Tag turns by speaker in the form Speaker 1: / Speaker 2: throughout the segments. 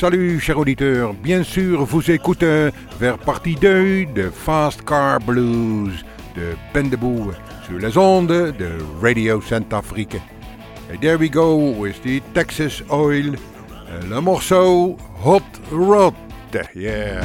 Speaker 1: Salut chers auditeurs, bien sûr vous écoutez vers partie 2 de Fast Car Blues de Ben de Boer sur les ondes de Radio Centrafrique. Et there we go with the Texas Oil, le morceau Hot Rod, yeah.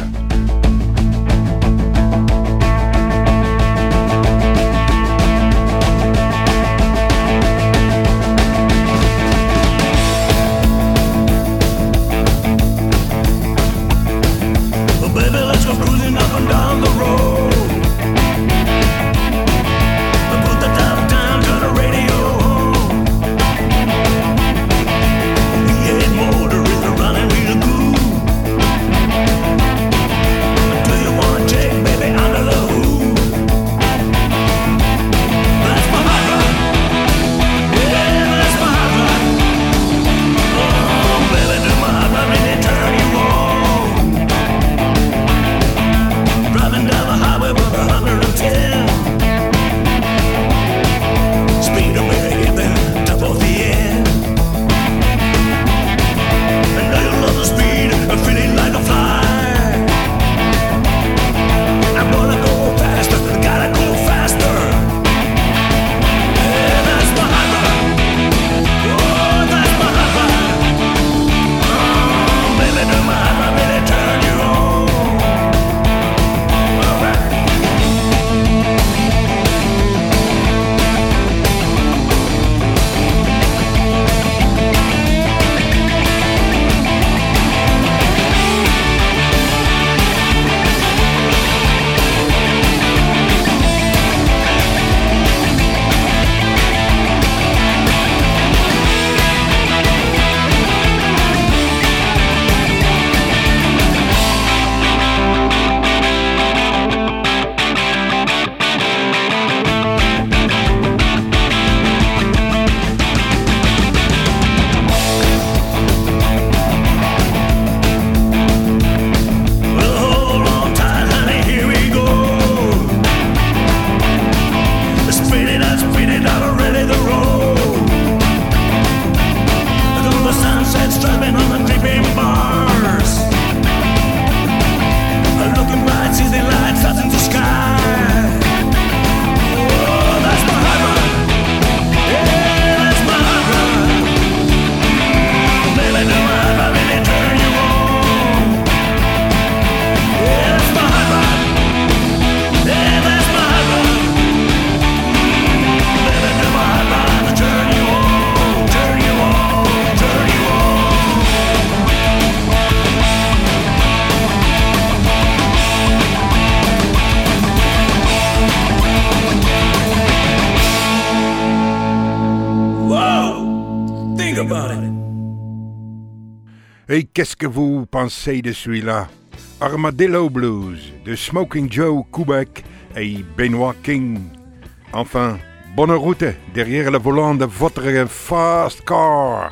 Speaker 1: Et qu'est-ce que vous pensez de celui-là? Armadillo Blues de Smoking Joe Kubek et Benoit King. Enfin, bonne route derrière le volant de votre Fast Car.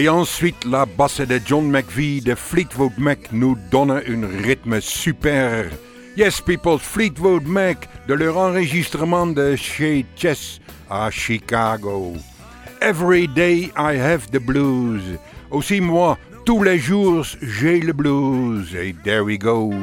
Speaker 1: Et ensuite, la basse de John McVie de Fleetwood Mac nous donne un rythme super. Yes, people, Fleetwood Mac de leur enregistrement de chez Chess à Chicago. Every day I have the blues. Aussi moi, tous les jours, j'ai le blues. Et there we go.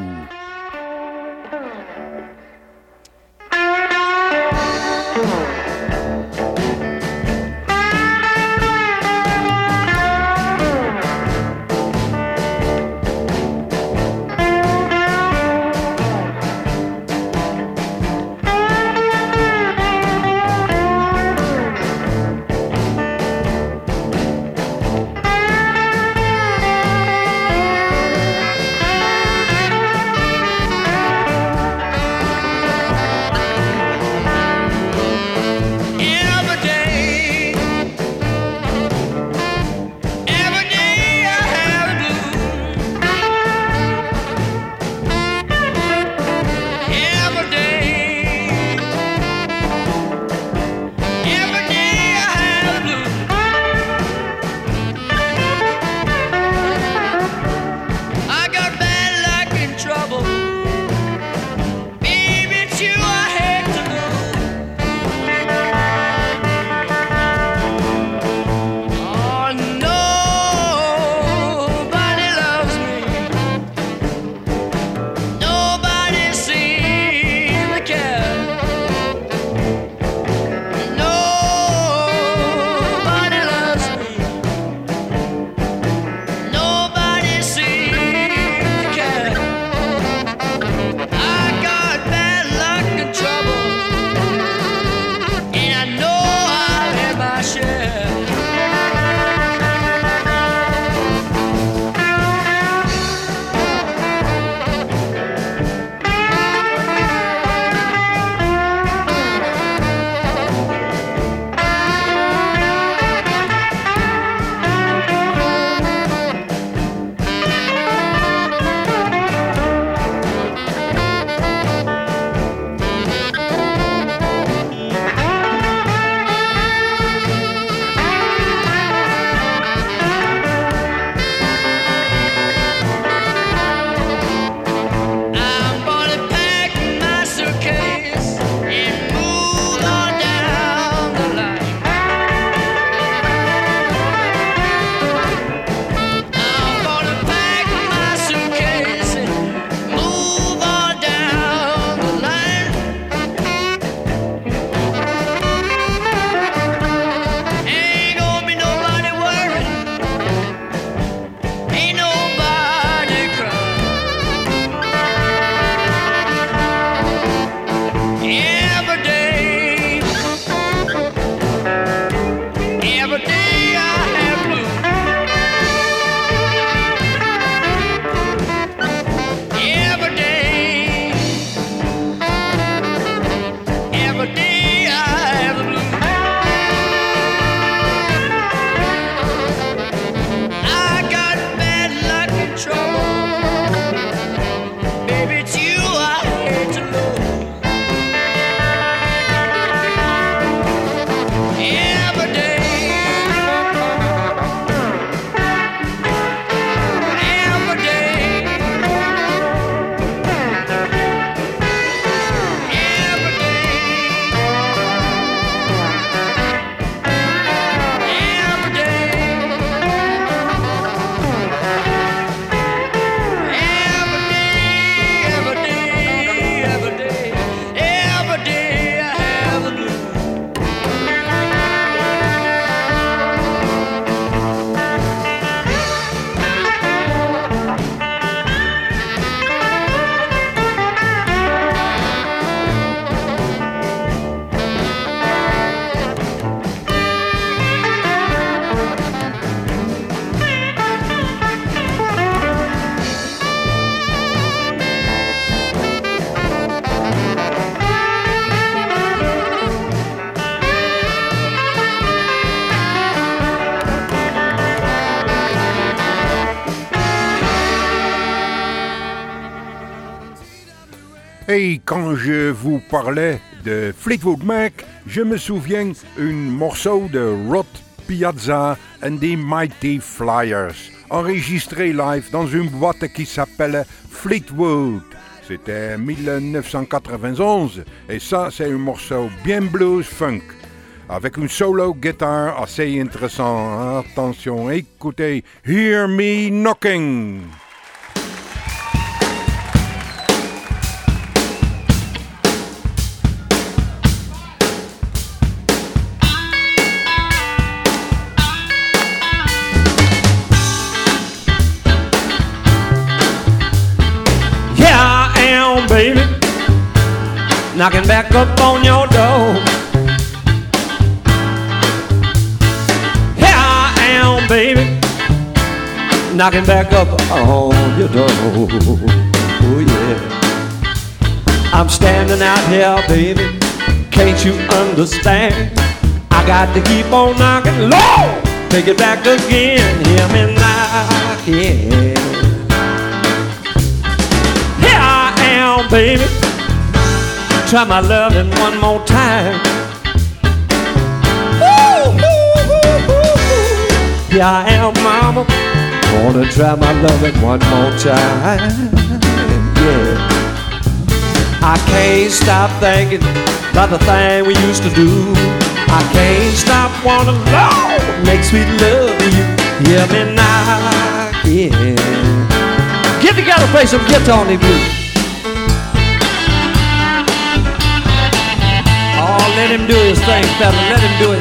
Speaker 1: Et quand je vous parlais de Fleetwood Mac, je me souviens un morceau de Rod Piazza and the Mighty Flyers, enregistré live dans une boîte qui s'appelle Fleetwood. C'était 1991 et ça c'est un morceau bien blues funk avec une solo guitare assez intéressant. Attention, écoutez, Hear Me Knocking.
Speaker 2: Baby, knocking back up on your door. Here I am, baby, knocking back up on your door. Oh yeah, I'm standing out here, baby, can't you understand? I got to keep on knocking, Lord, take it back again, hear me knocking. Baby, try my loving one more time. Ooh, ooh, ooh, ooh. Here I am, mama, wanna try my loving one more time. Yeah, I can't stop thinking about the thing we used to do. I can't stop wanting love, make sweet love to you. Hear me knocking. Get together, play some guitar on the blues. Oh, let him do his thing, fella. Let him do it.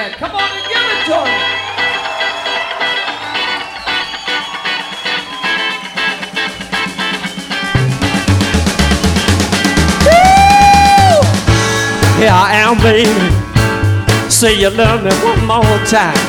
Speaker 2: that. Come on and give it to him. Here I am, baby. Say you love me one more time.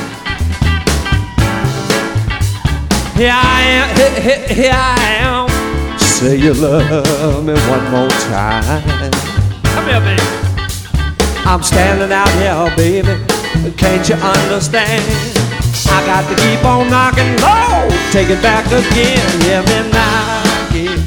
Speaker 2: Here I am, here I am. Say you love me one more time. Come here, baby. I'm standing out here, baby. Can't you understand? I got to keep on knocking low. Take it back again. Hear me knocking.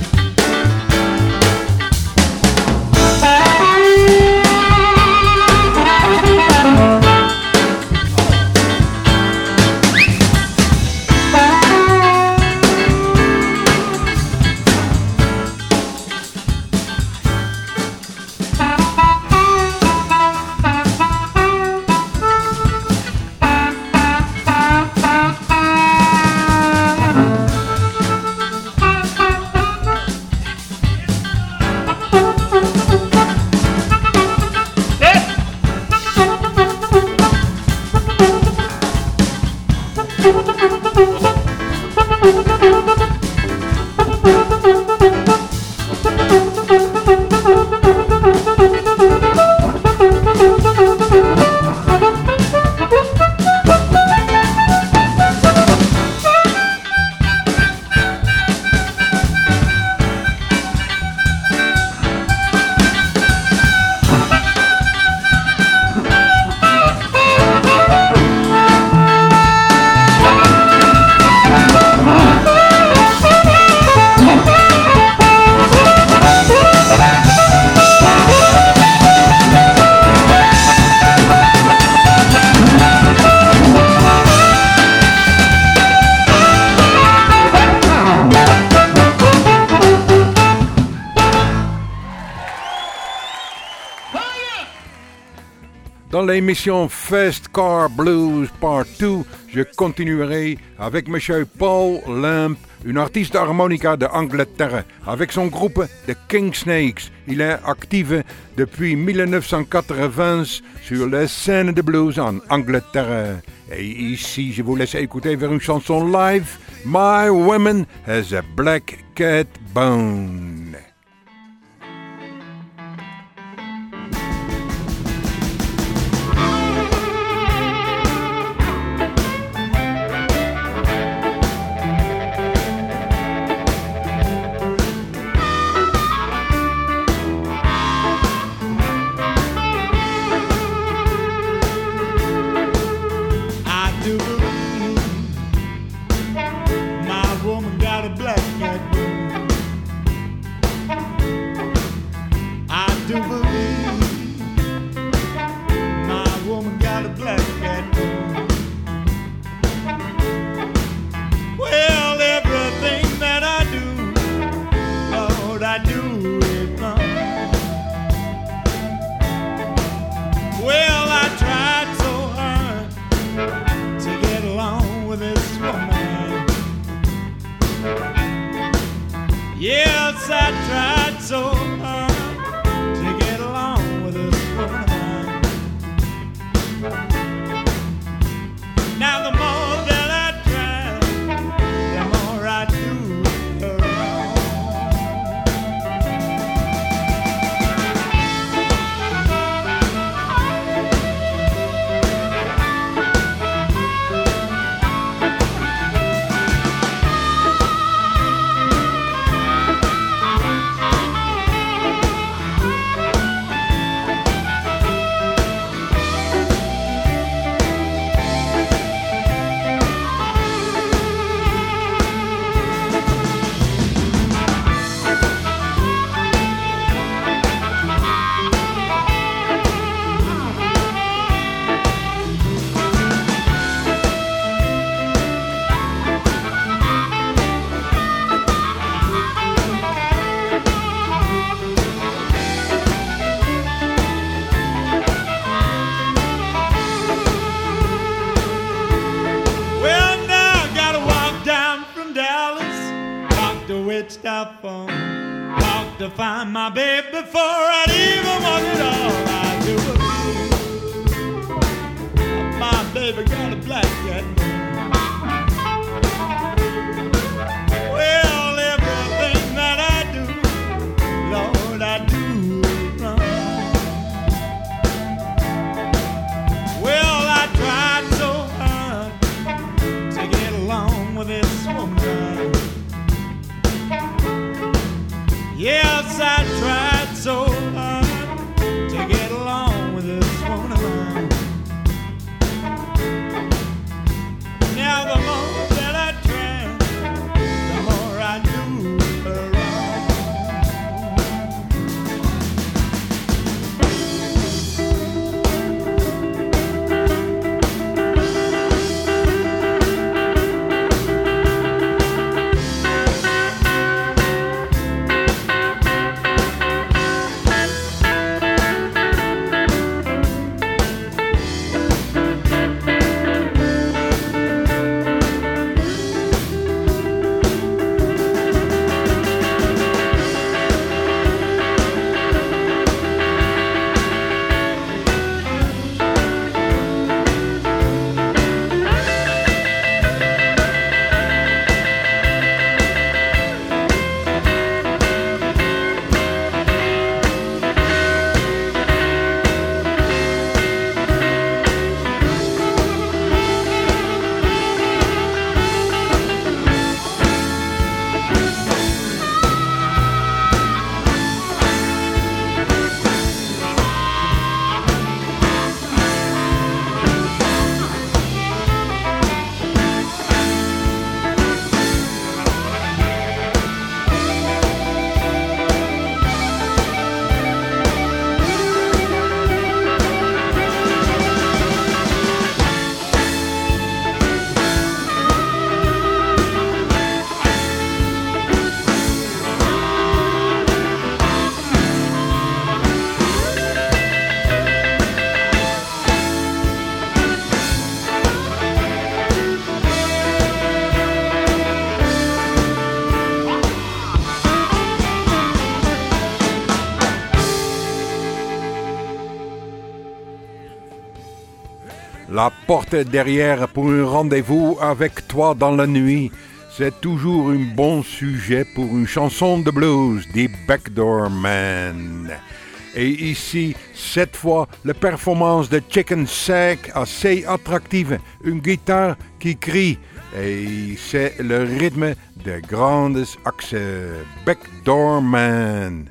Speaker 1: Dans l'émission Fast Car Blues Part 2, je continuerai avec M. Paul Lamb, un artiste harmonica d'Angleterre, avec son groupe The King Snakes. Il est actif depuis 1980 sur la scène de blues en Angleterre. Et ici, je vous laisse écouter vers une chanson live, My Woman Has a Black Cat Bone.
Speaker 3: Yes, I tried so hard to get along with this woman of mine. Now the more that I try, the more I do her wrong. Stop on, walk to find my babe before I'd even walk at all. I do believe my baby got a black cat. Well, everything that I do, Lord, I do wrong. Well, I tried so hard to get along with this woman. Yes, I tried so hard to get along with this woman. Now the more that I try, the more I do her wrong.
Speaker 1: La porte derrière pour un rendez-vous avec toi dans la nuit. C'est toujours un bon sujet pour une chanson de blues des Backdoor Men. Et ici, cette fois, la performance de Chicken Shack assez attractive. Une guitare qui crie. Et c'est le rythme de grandes axes. Backdoor Men.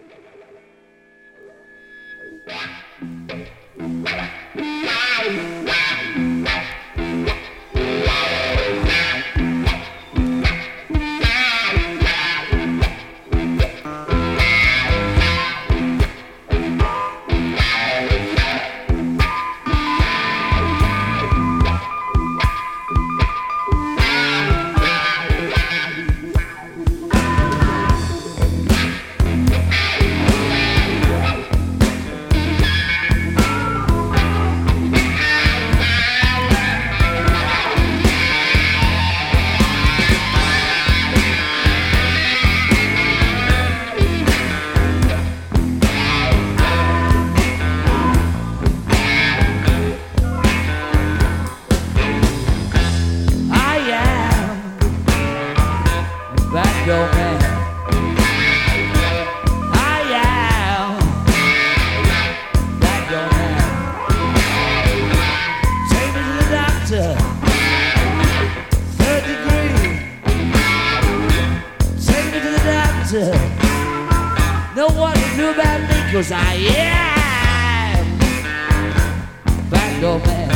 Speaker 2: Know what to do about me, 'cause I am Backdoor Man.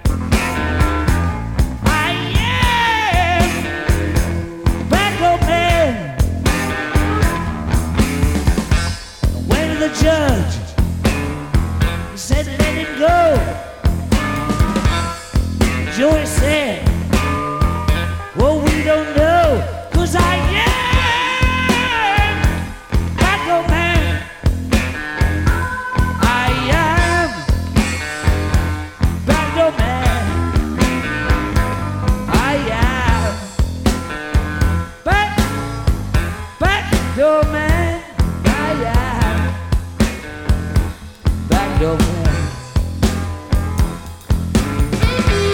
Speaker 2: I am Backdoor Man. When the judge said let it go, Joey said, well, we don't know, 'cause I am Backdoor Man. I am Backdoor Man. I am Backdoor Man. I am Backdoor Man.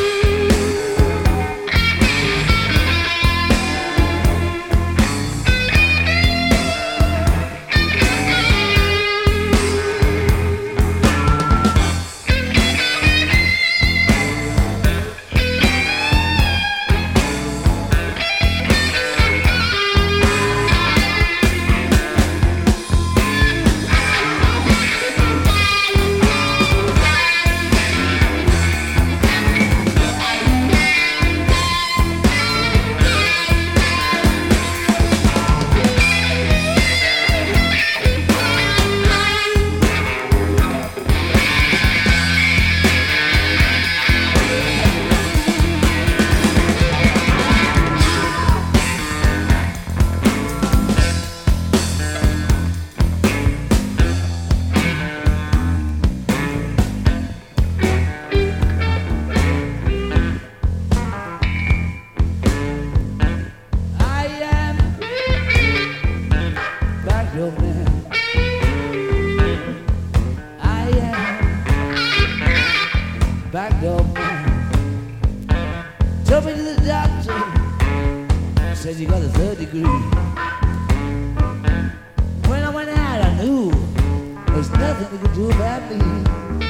Speaker 2: old man took me to the doctor, said you got a 3rd degree. When I went out, I knew there's nothing they could do about me.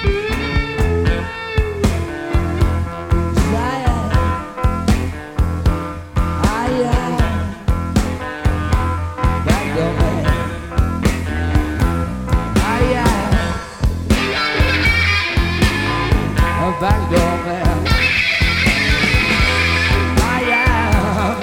Speaker 2: Back door man, I am.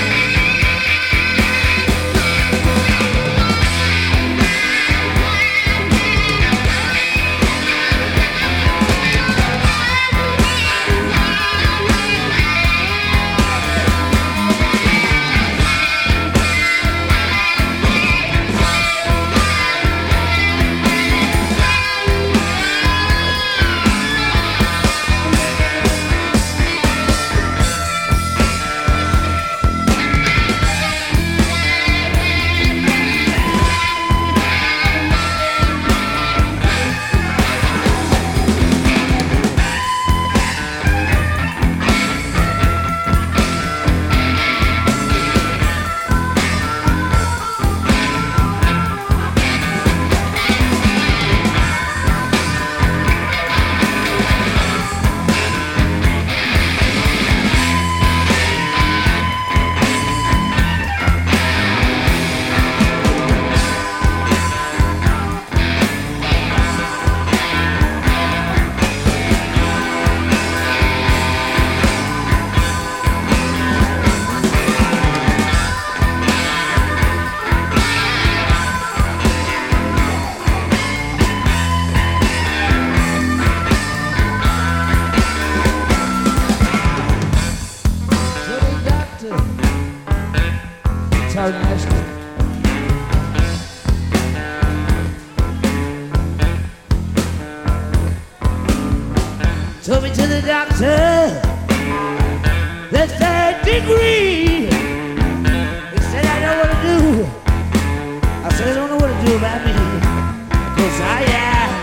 Speaker 2: Took me to the doctor, the 3rd degree. He said, I know what to do. I said, I don't know what to do about me, 'cause I am.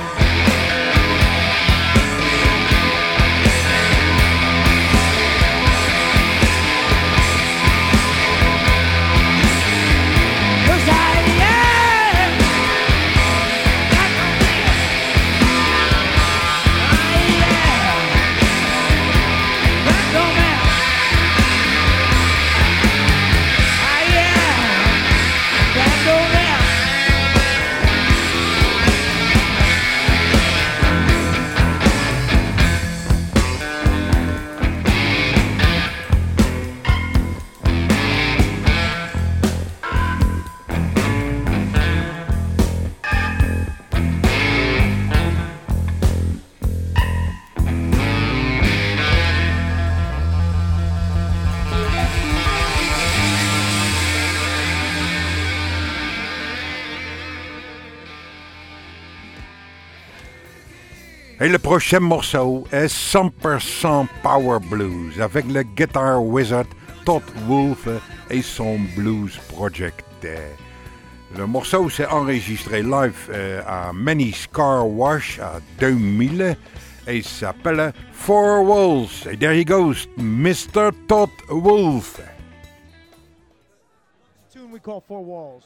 Speaker 1: Et le prochain morceau est 100% Power Blues avec le Guitar Wizard Todd Wolfe et son Blues Project. Le morceau s'est enregistré live à Manny's Car Wash en 2000 et s'appelle Four Walls. Et there he goes, Mr. Todd Wolfe.
Speaker 4: Tune we call Four Walls.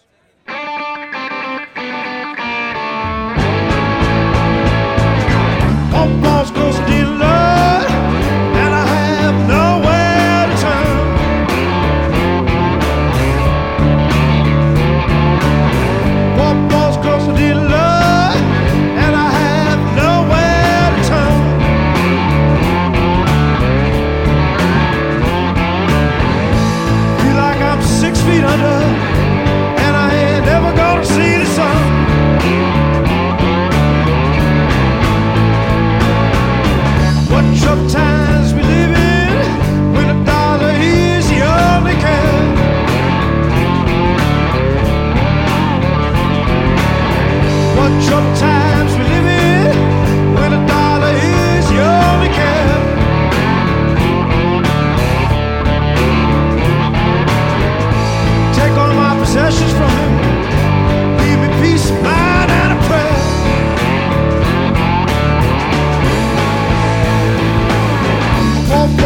Speaker 4: Four walls close to love, and I have nowhere to turn. Four walls close to love, and I have nowhere to turn. Feel like I'm 6 feet under, and I ain't never gonna see the sun.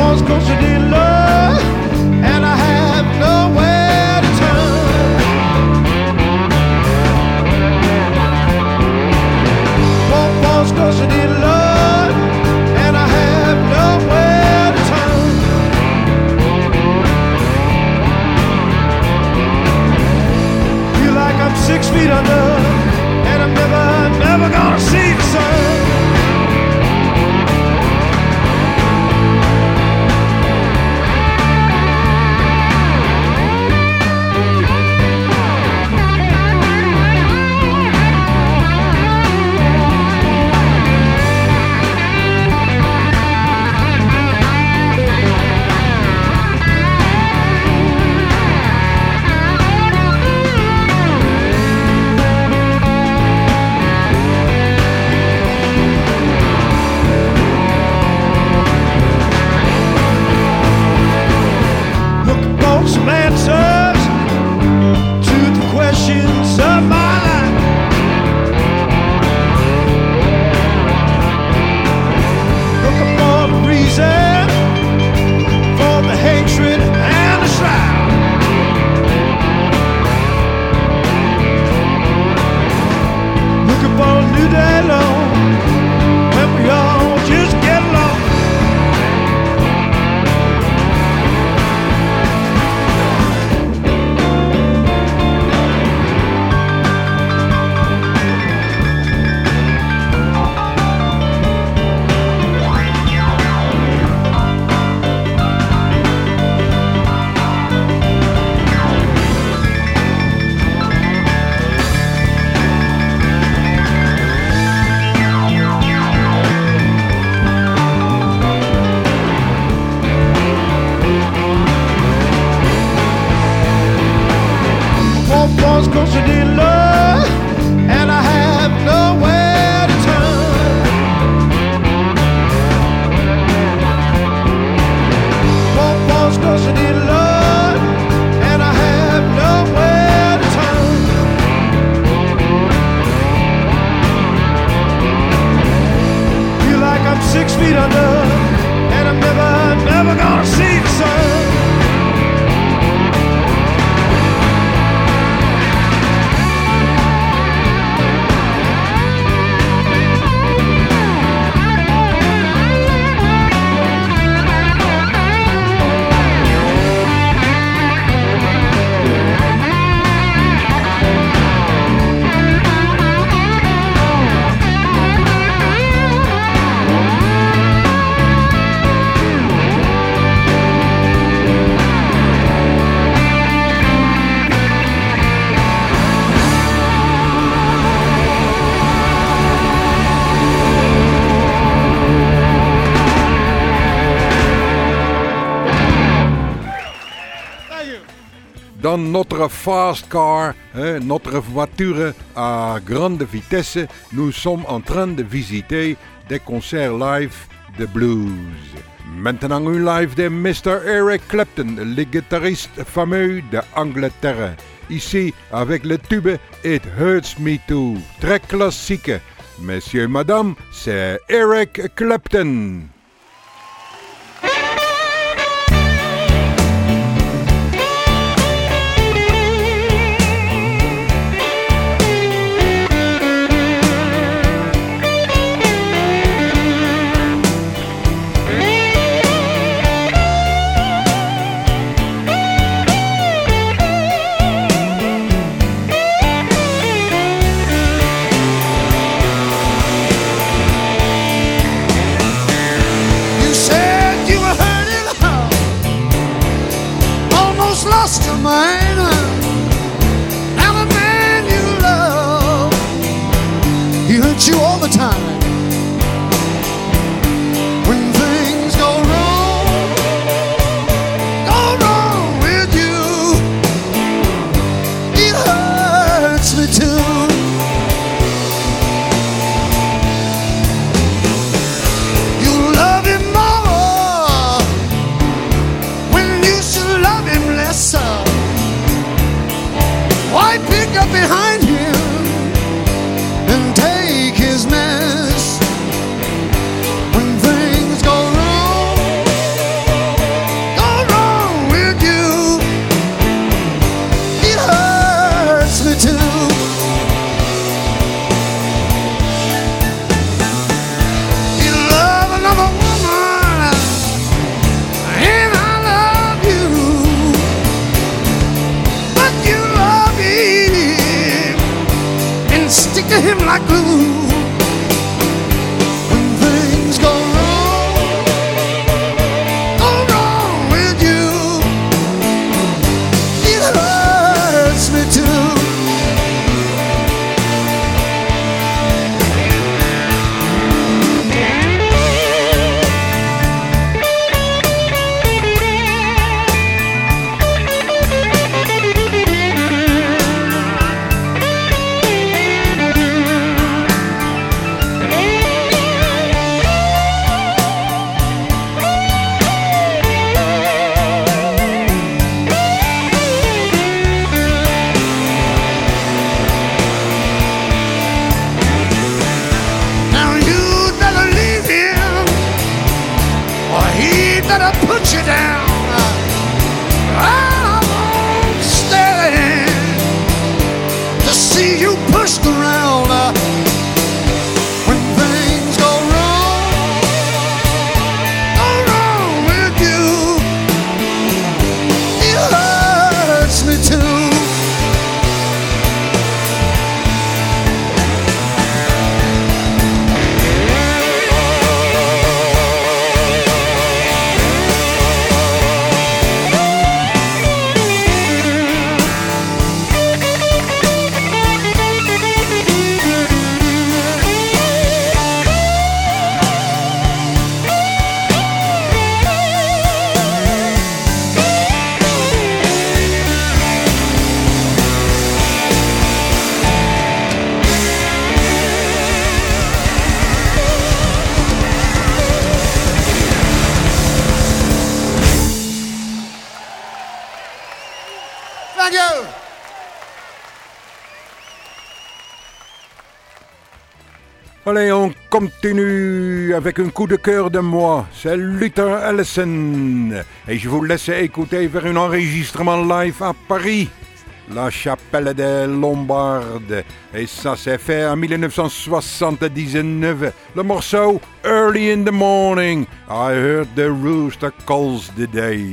Speaker 4: falls 'cause I need love, and I have nowhere to turn. One falls 'cause I need love, and I have nowhere to turn. Feel like I'm 6 feet under, and I'm never gonna see the sun. Some answers to the questions of my life. Looking for the reason for the hatred and the strife. Looking for a new day long when we all just get along. Cause I need love, and I have nowhere to turn. One falls cause I need love, and I have nowhere to turn. Feel like I'm 6 feet under, and I'm never gonna see the sun.
Speaker 1: Dans notre fast car, notre voiture à grande vitesse, nous sommes en train de visiter des concerts live de blues. Maintenant un live de Mr. Eric Clapton, le guitariste fameux d'Angleterre. Ici avec le tube It Hurts Me Too, très classique. Messieurs et madame, c'est Eric Clapton.
Speaker 5: Lost your mind, and the man you love, he hurts you all the time. When things go wrong with you, it hurts me too. You love him more when you should love him lesser. that I put you down. I won't stand to see you pushed around when things go wrong with you. It hurts me too. Thank you.
Speaker 1: Allez, on continue avec un coup de cœur de moi. C'est Luther Allison. Et je vous laisse écouter vers un enregistrement live à Paris, la Chapelle des Lombards. Et ça s'est fait en 1979. Le morceau Early in the Morning. I heard the rooster calls the day.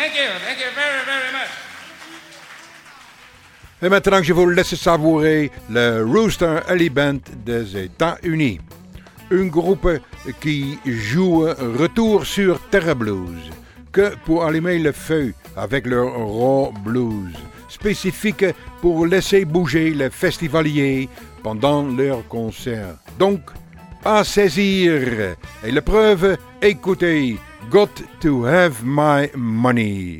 Speaker 3: Thank you very, very much.
Speaker 1: Et maintenant, je vous laisse savourer le Rooster Alley Band des États-Unis. Un groupe qui joue retour sur Terre Blues, que pour allumer le feu avec leur raw blues, spécifique pour laisser bouger les festivaliers pendant leurs concerts. Donc, à saisir. Et la preuve, écoutez, Got to Have My Money.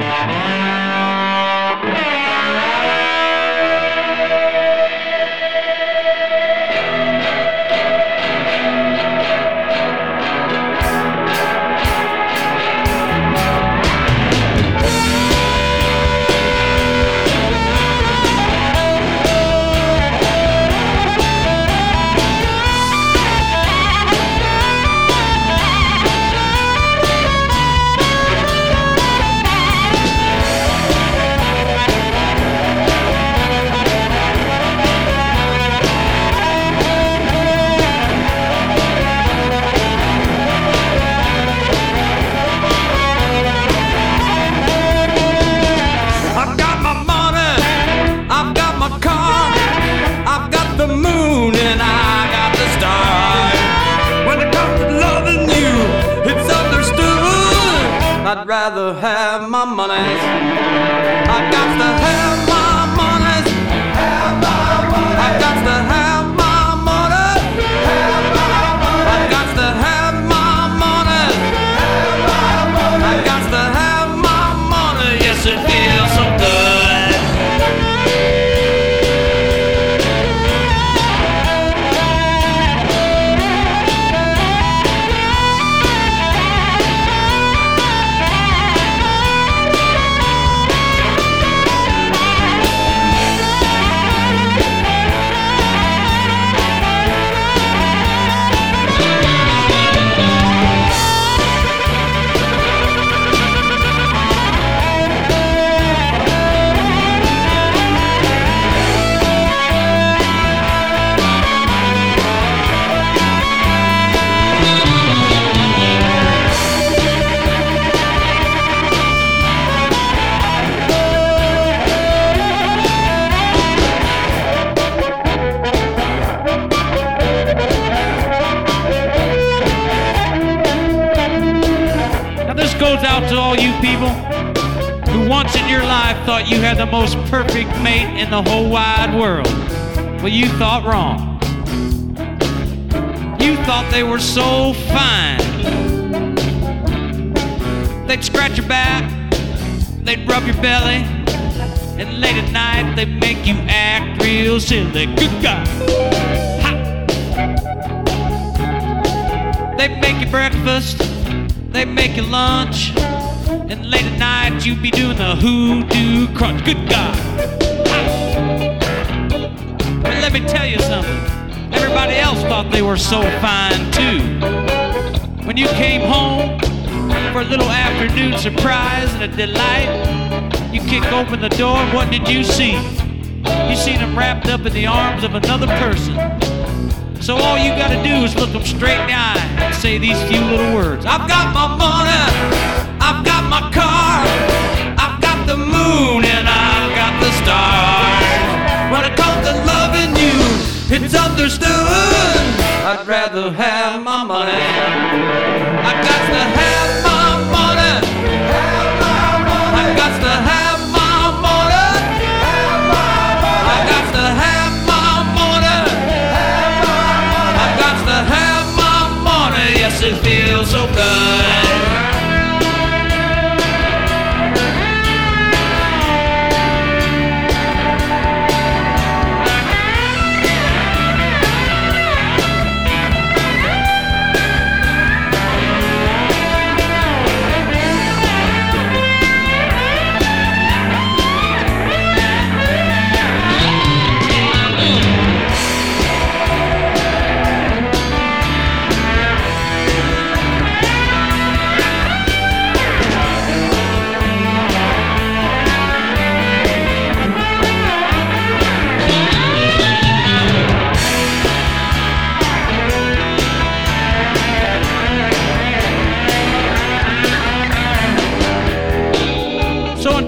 Speaker 2: I'd rather have my money. I got to have my money. I got to have my money. I got to have my money. I got to have my money. Yes, it feels so good.
Speaker 3: Goes out to all you people who once in your life thought you had the most perfect mate in the whole wide world. Well, you thought wrong. You thought they were so fine. They'd scratch your back, they'd rub your belly, and late at night they'd make you act real silly. Good God. Ha! They'd make you breakfast, they make you lunch, and late at night you'd be doing the hoodoo crunch. Good God. But let me tell you something. Everybody else thought they were so fine too. When you came home for a little afternoon surprise and a delight, you kick open the door, and what did you see? You seen them wrapped up in the arms of another person. So all you gotta do is look them straight in the eye and say these few little words. I've got my money, I've got my car, I've got the moon and I've got the stars. When it comes to loving you, it's understood. I'd rather have my money. I got to have my money. I got to have my money. I got to have my money. I got to have my money. Yes, it feels so good.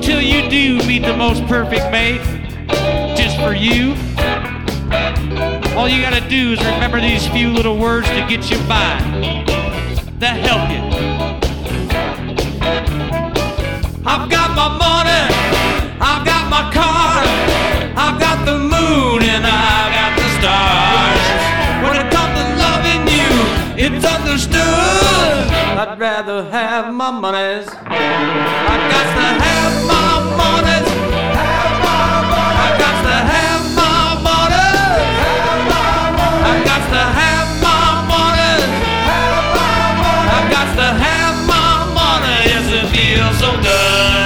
Speaker 3: until you do meet the most perfect mate, just for you. All you gotta do is remember these few little words to get you by. That help you. I've got my money, I've got my car, I've got the moon and I've got the stars. When it comes to loving you, it's understood. I'd rather have my monies. I got to have my monies. I got to have my monies. I got to have my monies. I got to have my money. Yes, it feels so good.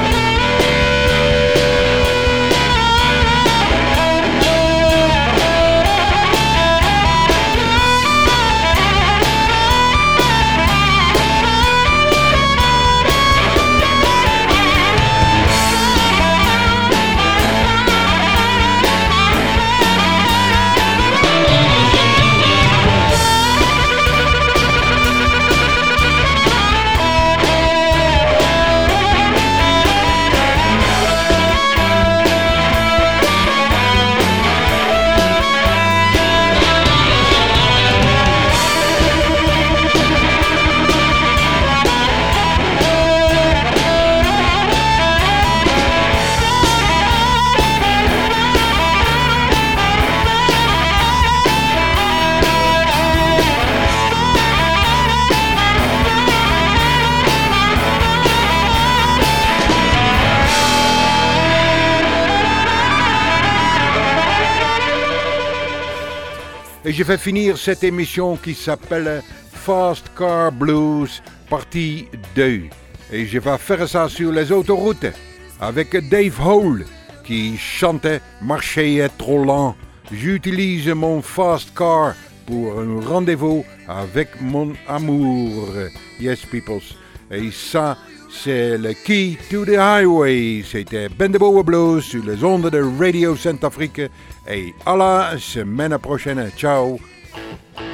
Speaker 1: Et je vais finir cette émission qui s'appelle Fast Car Blues, partie 2. Et je vais faire ça sur les autoroutes avec Dave Hole qui chantait « Marcher est trop lent ». J'utilise mon fast car pour un rendez-vous avec mon amour. Yes, peoples. Et ça, c'est le Key to the Highway. C'était Bendeboa Blues sur les ondes de Radio Centrafrique. Et à la semaine prochaine. Ciao.